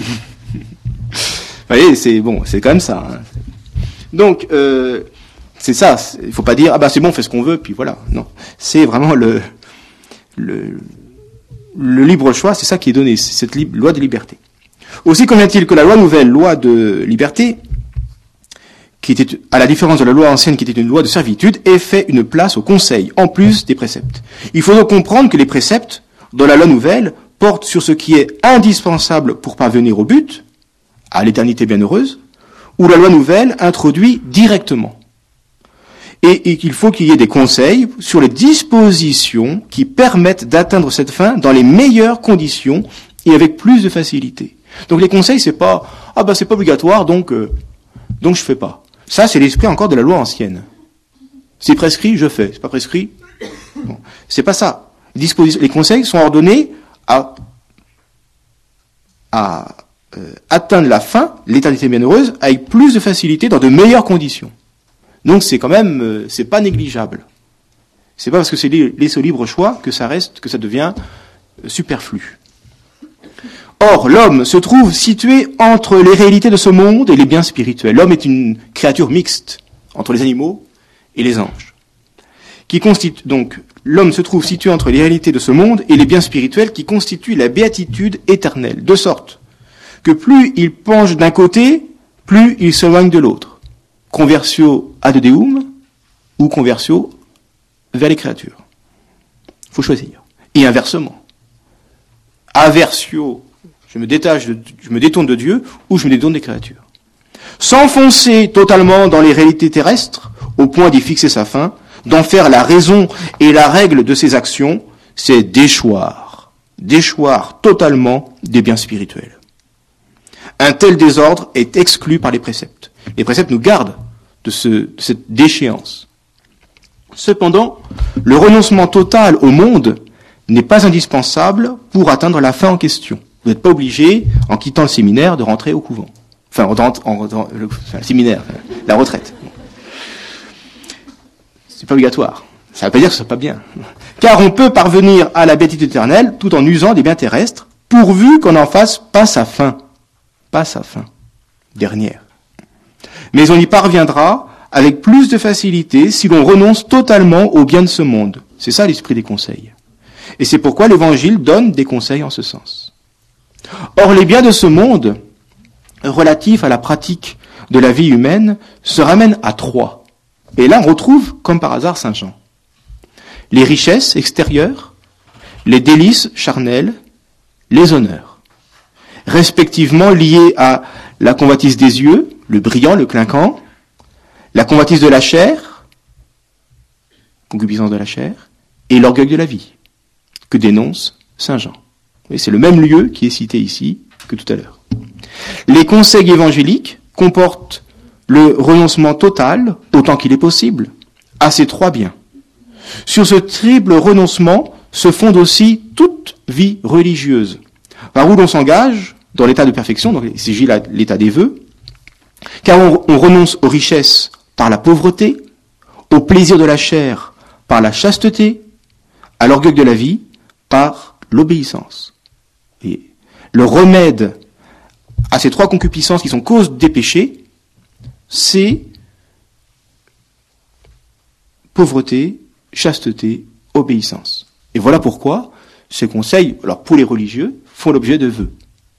voyez, c'est bon, c'est quand même ça. Hein. Donc, euh, c'est ça. C'est, il faut pas dire ah bah c'est bon, on fait ce qu'on veut, puis voilà. Non, c'est vraiment le le le libre choix, c'est ça qui est donné, c'est cette li- loi de liberté. Aussi convient-il que la loi nouvelle, loi de liberté, qui était, à la différence de la loi ancienne qui était une loi de servitude, ait fait une place au conseil, en plus des préceptes. Il faut donc comprendre que les préceptes, dans la loi nouvelle, portent sur ce qui est indispensable pour parvenir au but, à l'éternité bienheureuse, où la loi nouvelle introduit directement. Et, et qu'il faut qu'il y ait des conseils sur les dispositions qui permettent d'atteindre cette fin dans les meilleures conditions et avec plus de facilité. Donc les conseils, c'est pas ah bah c'est pas obligatoire, donc euh, donc je fais pas. Ça, c'est l'esprit encore de la loi ancienne. C'est prescrit, je fais. C'est pas prescrit, bon. C'est pas ça. Les, disposi- les conseils sont ordonnés à à euh, atteindre la fin, l'éternité bienheureuse, avec plus de facilité dans de meilleures conditions. Donc c'est quand même euh, c'est pas négligeable. C'est pas parce que c'est laissé au libre choix que ça reste que ça devient euh, superflu. Or, l'homme se trouve situé entre les réalités de ce monde et les biens spirituels. L'homme est une créature mixte entre les animaux et les anges. Qui constitue, donc, l'homme se trouve situé entre les réalités de ce monde et les biens spirituels qui constituent la béatitude éternelle. De sorte que plus il penche d'un côté, plus il s'éloigne de l'autre. Conversio ad Deum ou conversio vers les créatures. Il faut choisir. Et inversement. Aversio, je me détache, de, je me détourne de Dieu, ou je me détourne des créatures. S'enfoncer totalement dans les réalités terrestres, au point d'y fixer sa fin, d'en faire la raison et la règle de ses actions, c'est déchoir, déchoir totalement des biens spirituels. Un tel désordre est exclu par les préceptes. Les préceptes nous gardent de, ce, de cette déchéance. Cependant, le renoncement total au monde n'est pas indispensable pour atteindre la fin en question. Vous n'êtes pas obligé, en quittant le séminaire, de rentrer au couvent. Enfin, en, en, en, en le, enfin, le séminaire, la retraite. C'est pas obligatoire. Ça ne veut pas dire que ce n'est pas bien. Car on peut parvenir à la béatitude éternelle tout en usant des biens terrestres, pourvu qu'on en fasse pas sa fin. Pas sa fin. Dernière. Mais on y parviendra avec plus de facilité si l'on renonce totalement aux biens de ce monde. C'est ça l'esprit des conseils. Et c'est pourquoi l'Évangile donne des conseils en ce sens. Or, les biens de ce monde, relatifs à la pratique de la vie humaine, se ramènent à trois. Et là, on retrouve, comme par hasard, Saint Jean. Les richesses extérieures, les délices charnelles, les honneurs, respectivement liés à la convoitise des yeux, le brillant, le clinquant, la convoitise de la chair, concupiscence de la chair, et l'orgueil de la vie, que dénonce Saint Jean. Et c'est le même lieu qui est cité ici que tout à l'heure. Les conseils évangéliques comportent le renoncement total, autant qu'il est possible, à ces trois biens. Sur ce triple renoncement se fonde aussi toute vie religieuse, par où l'on s'engage dans l'état de perfection, donc il s'agit de l'état des vœux, car on, on renonce aux richesses par la pauvreté, au plaisir de la chair par la chasteté, à l'orgueil de la vie par l'obéissance. Et le remède à ces trois concupiscences qui sont cause des péchés, c'est pauvreté, chasteté, obéissance. Et voilà pourquoi ces conseils, alors pour les religieux, font l'objet de vœux.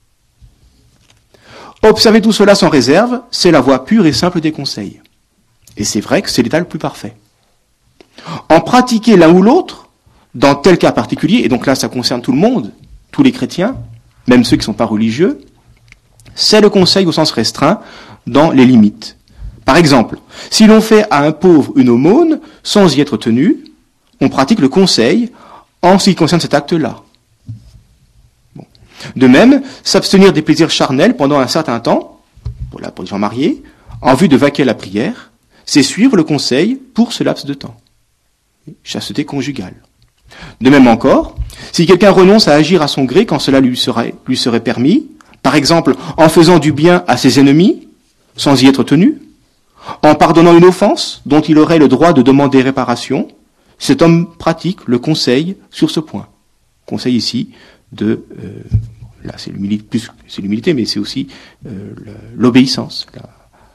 Observer tout cela sans réserve, c'est la voie pure et simple des conseils. Et c'est vrai que c'est l'état le plus parfait. En pratiquer l'un ou l'autre, dans tel cas particulier, et donc là ça concerne tout le monde, tous les chrétiens, même ceux qui ne sont pas religieux, c'est le conseil au sens restreint, dans les limites. Par exemple, si l'on fait à un pauvre une aumône, sans y être tenu, on pratique le conseil en ce qui concerne cet acte-là. Bon. De même, s'abstenir des plaisirs charnels pendant un certain temps, pour, la, pour les gens mariés, en vue de vaquer à la prière, c'est suivre le conseil pour ce laps de temps. Chasteté conjugale. De même encore, si quelqu'un renonce à agir à son gré quand cela lui serait, lui serait permis, par exemple en faisant du bien à ses ennemis, sans y être tenu, en pardonnant une offense dont il aurait le droit de demander réparation, cet homme pratique le conseil sur ce point. Conseil ici de, euh, là c'est l'humilité, plus c'est l'humilité, mais c'est aussi euh, l'obéissance. Là.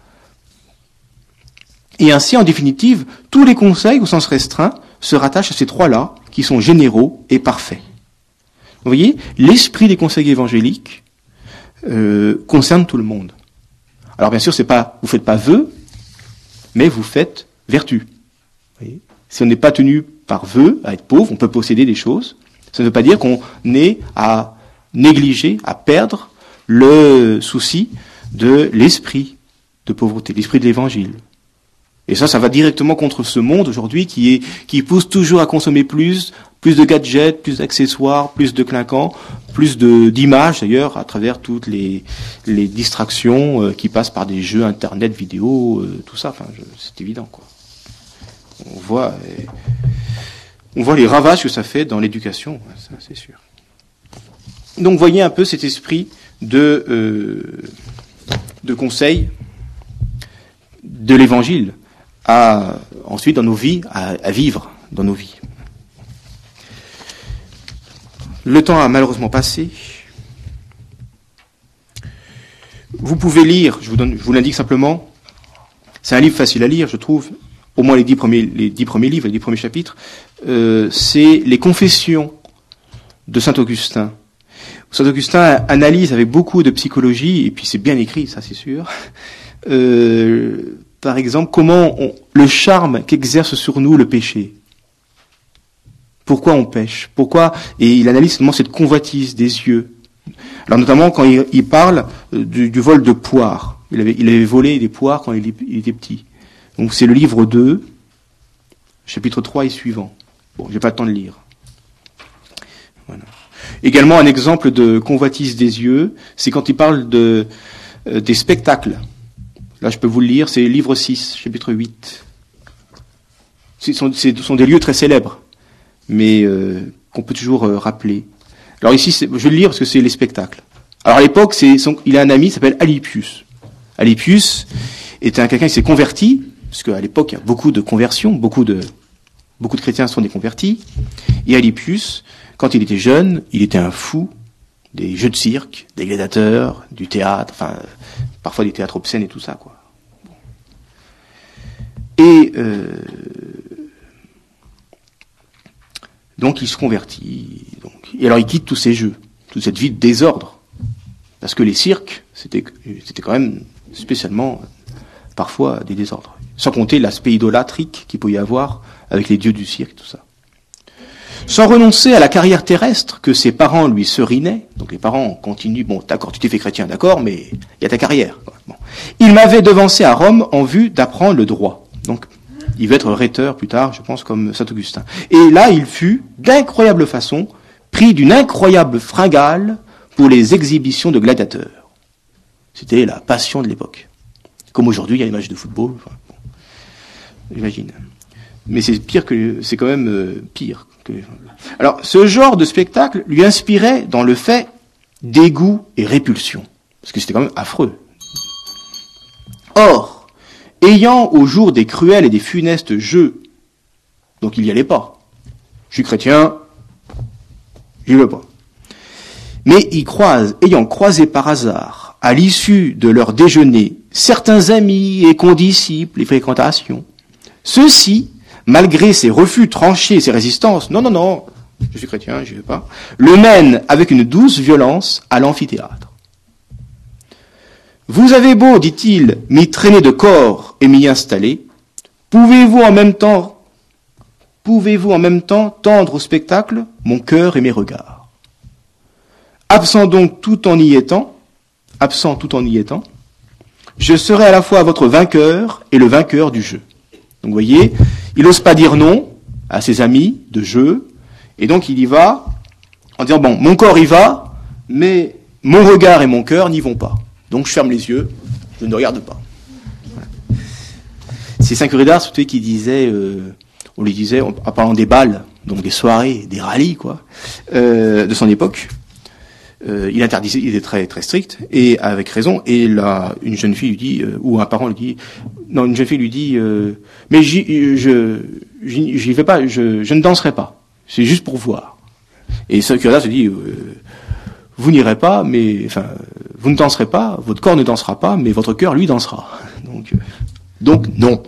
Et ainsi, en définitive, tous les conseils au sens restreint se rattachent à ces trois-là, qui sont généraux et parfaits. Vous voyez, l'esprit des conseils évangéliques euh, concerne tout le monde. Alors bien sûr, c'est pas, vous faites pas vœu, mais vous faites vertu. Vous voyez, si on n'est pas tenu par vœu à être pauvre, on peut posséder des choses. Ça ne veut pas dire qu'on est à négliger, à perdre le souci de l'esprit de pauvreté, l'esprit de l'évangile. Et ça, ça va directement contre ce monde aujourd'hui qui est, qui pousse toujours à consommer plus, plus de gadgets, plus d'accessoires, plus de clinquants, plus de, d'images d'ailleurs, à travers toutes les, les distractions euh, qui passent par des jeux internet, vidéo, euh, tout ça. Enfin, je, c'est évident, quoi. On voit, euh, on voit les ravages que ça fait dans l'éducation, ça, c'est sûr. Donc, voyez un peu cet esprit de, euh, de conseil de l'évangile. À, ensuite dans nos vies, à, à vivre dans nos vies. Le temps a malheureusement passé. Vous pouvez lire, je vous, donne, je vous l'indique simplement, c'est un livre facile à lire, je trouve, au moins les dix premiers, les dix premiers livres, les dix premiers chapitres, euh, c'est les Confessions de saint Augustin. Saint Augustin analyse avec beaucoup de psychologie, et puis c'est bien écrit, ça c'est sûr, euh, par exemple, comment on, le charme qu'exerce sur nous le péché. Pourquoi on pêche? Pourquoi? Et il analyse seulement cette convoitise des yeux. Alors notamment quand il, il parle du, du vol de poires. Il avait, il avait volé des poires quand il, il était petit. Donc c'est le livre deux, chapitre trois et suivant. Bon, j'ai pas le temps de lire. Voilà. Également un exemple de convoitise des yeux, c'est quand il parle de, euh, des spectacles. Là, je peux vous le lire, c'est livre six, chapitre huit. Ce sont, ce sont des lieux très célèbres, mais euh, qu'on peut toujours euh, rappeler. Alors ici, c'est, je vais le lire parce que c'est les spectacles. Alors à l'époque, c'est son, il a un ami qui s'appelle Alypius. Alypius était un quelqu'un qui s'est converti, parce qu'à l'époque, il y a beaucoup de conversions, beaucoup de, beaucoup de chrétiens sont des convertis. Et Alypius, quand il était jeune, il était un fou des jeux de cirque, des gladiateurs, du théâtre, enfin, parfois des théâtres obscènes et tout ça, quoi. Et euh, donc il se convertit. Donc, et alors il quitte tous ces jeux, toute cette vie de désordre, parce que les cirques, c'était, c'était quand même spécialement parfois des désordres. Sans compter l'aspect idolâtrique qu'il peut y avoir avec les dieux du cirque, tout ça. Sans renoncer à la carrière terrestre que ses parents lui serinaient, donc les parents continuent, bon, d'accord, tu t'es fait chrétien, d'accord, mais il y a ta carrière. Bon. Il m'avait devancé à Rome en vue d'apprendre le droit. Donc, il va être rhéteur plus tard, je pense, comme saint Augustin. Et là, il fut, d'incroyable façon, pris d'une incroyable fringale pour les exhibitions de gladiateurs. C'était la passion de l'époque. Comme aujourd'hui, il y a les matchs de football, enfin, bon, j'imagine. Mais c'est pire que, c'est quand même euh, pire. Que... Alors, ce genre de spectacle lui inspirait dans le fait dégoût et répulsion. Parce que c'était quand même affreux. Or, ayant au jour des cruels et des funestes jeux, donc il n'y allait pas. Je suis chrétien, j'y vais pas. Mais il croise, ayant croisé par hasard, à l'issue de leur déjeuner, certains amis et condisciples et fréquentations. Ceux-ci, malgré ses refus tranchés et ses résistances, non, non, non, je suis chrétien, je ne vais pas, le mènent avec une douce violence à l'amphithéâtre. Vous avez beau, dit-il, m'y traîner de corps et m'y installer, pouvez-vous en même temps, pouvez-vous en même temps tendre au spectacle mon cœur et mes regards. Absent donc tout en y étant, absent tout en y étant, je serai à la fois votre vainqueur et le vainqueur du jeu. Donc vous voyez, il n'ose pas dire non à ses amis de jeu, et donc il y va en disant, bon, mon corps y va, mais mon regard et mon cœur n'y vont pas. Donc je ferme les yeux, je ne regarde pas. Voilà. C'est Saint Curé d'Ars qui disait, euh, on lui disait, en parlant des balles, donc des soirées, des rallyes, quoi, euh, de son époque, euh, il interdisait, il était très très strict, et avec raison, et là, une jeune fille lui dit, euh, ou un parent lui dit, non, une jeune fille lui dit, euh, mais j'y, je, j'y, j'y vais pas, je, je ne danserai pas, c'est juste pour voir. Et Saint Curé d'Ars se dit, euh, vous n'irez pas, mais, enfin, vous ne danserez pas, votre corps ne dansera pas, mais votre cœur, lui, dansera. Donc, euh, donc non.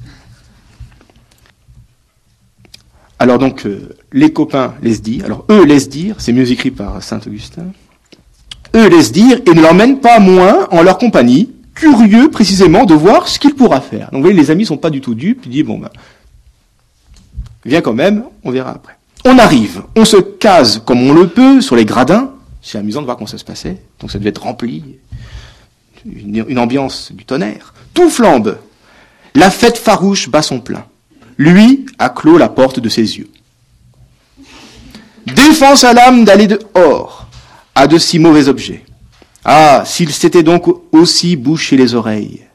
Alors donc, euh, les copains laissent dire, alors eux laissent dire, c'est mieux écrit par saint Augustin, eux laissent dire et ne l'emmènent pas moins en leur compagnie, curieux précisément de voir ce qu'il pourra faire. Donc vous voyez, les amis sont pas du tout dupes, ils disent, bon ben, viens quand même, on verra après. On arrive, on se case comme on le peut sur les gradins, c'est amusant de voir comment ça se passait, donc ça devait être rempli, une, une ambiance du tonnerre, tout flambe, la fête farouche bat son plein. Lui a clos la porte de ses yeux. Défense à l'âme d'aller dehors à de si mauvais objets. Ah, s'il s'était donc aussi bouché les oreilles.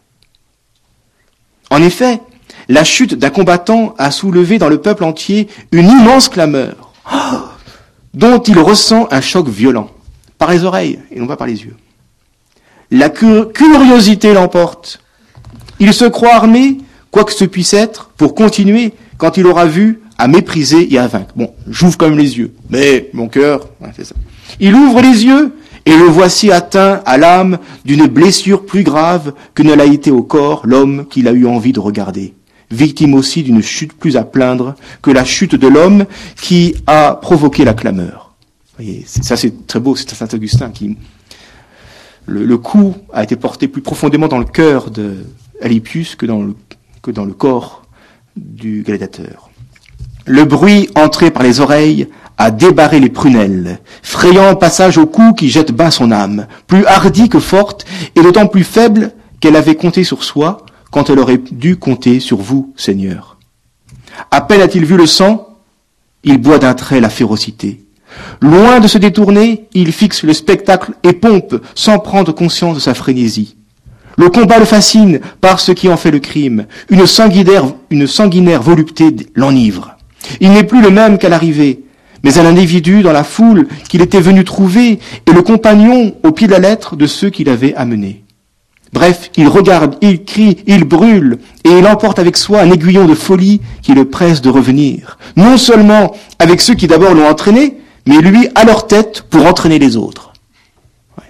En effet, la chute d'un combattant a soulevé dans le peuple entier une immense clameur, oh, dont il ressent un choc violent, par les oreilles et non pas par les yeux. La cur- curiosité l'emporte. Il se croit armé, quoi que ce puisse être, pour continuer quand il aura vu à mépriser et à vaincre. Bon, j'ouvre quand même les yeux, mais mon cœur, ouais, c'est ça. Il ouvre les yeux et le voici atteint à l'âme d'une blessure plus grave que ne l'a été au corps l'homme qu'il a eu envie de regarder. Victime aussi d'une chute plus à plaindre que la chute de l'homme qui a provoqué la clameur. Vous voyez, c'est, ça c'est très beau, c'est saint Augustin qui... Le, le coup a été porté plus profondément dans le cœur de Alypius que dans le, que dans le corps du gladiateur. Le bruit entré par les oreilles a débarré les prunelles, frayant passage au cou qui jette bas son âme, plus hardie que forte, et d'autant plus faible qu'elle avait compté sur soi, quand elle aurait dû compter sur vous, Seigneur. À peine a-t-il vu le sang, il boit d'un trait la férocité. Loin de se détourner, il fixe le spectacle et pompe, sans prendre conscience de sa frénésie. Le combat le fascine par ce qui en fait le crime. Une sanguinaire, une sanguinaire volupté l'enivre. Il n'est plus le même qu'à l'arrivée, mais un individu dans la foule qu'il était venu trouver et le compagnon au pied de la lettre de ceux qui l'avaient amené. Bref, il regarde, il crie, il brûle, et il emporte avec soi un aiguillon de folie qui le presse de revenir, non seulement avec ceux qui d'abord l'ont entraîné, mais lui à leur tête pour entraîner les autres. Ouais.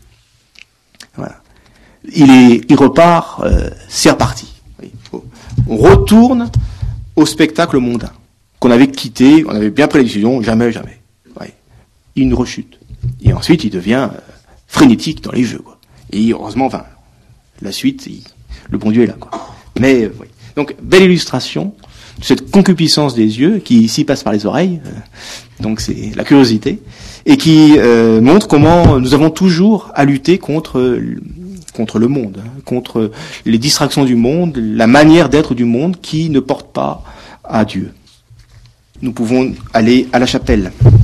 Voilà. Il, est, il repart, euh, c'est reparti. On retourne au spectacle mondain, qu'on avait quitté, on avait bien pris la décision, jamais, jamais. Ouais. Il rechute. Et ensuite, il devient euh, frénétique dans les jeux, quoi. Et heureusement, enfin, la suite, il, le bon Dieu est là, quoi. Mais, euh, oui. Donc, belle illustration de cette concupiscence des yeux qui ici passe par les oreilles, euh, donc c'est la curiosité, et qui euh, montre comment nous avons toujours à lutter contre, contre le monde, hein, contre les distractions du monde, la manière d'être du monde qui ne porte pas à Dieu. Nous pouvons aller à la chapelle.